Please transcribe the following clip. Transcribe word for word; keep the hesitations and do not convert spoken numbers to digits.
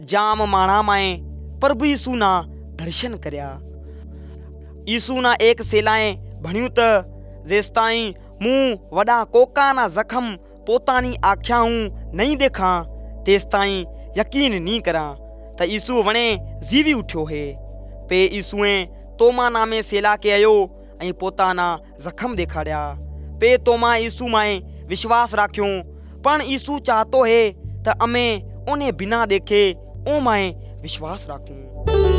जाम माणा माए प्रभु यीशु ना दर्शन करया। यीशु ना एक सेलाए भण्यु त जेसताईं मूं वड़ा कोका ना जख्म पोतानी आख्याऊं नहीं देखा तेसताईं यकीन नहीं करा त यीशु वणे जीवी उठ्यो है। पे यीशुए तोमा नामे सेला के आयो ऐं पोताना जख्म देखाड़िया। पे तोमा यीशु माए विश्वास राख्यो पण यीशु चाहतो है त अमे उन्हें बिना देखे ओ माए विश्वास राखूं।